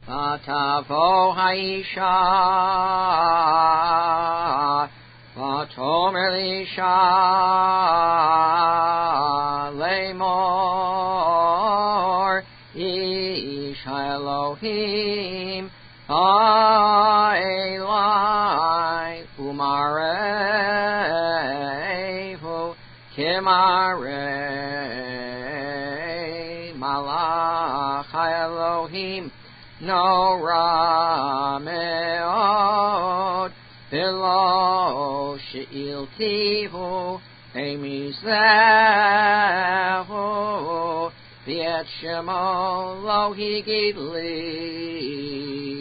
Vatavo Haisha Vatomer Lisha Lemor Isha Elohim Ha'elai Umarehu Kimarei Malach Elohim No Rameot Below She'iltihu Emizehu Viet Shemo Lo Higidli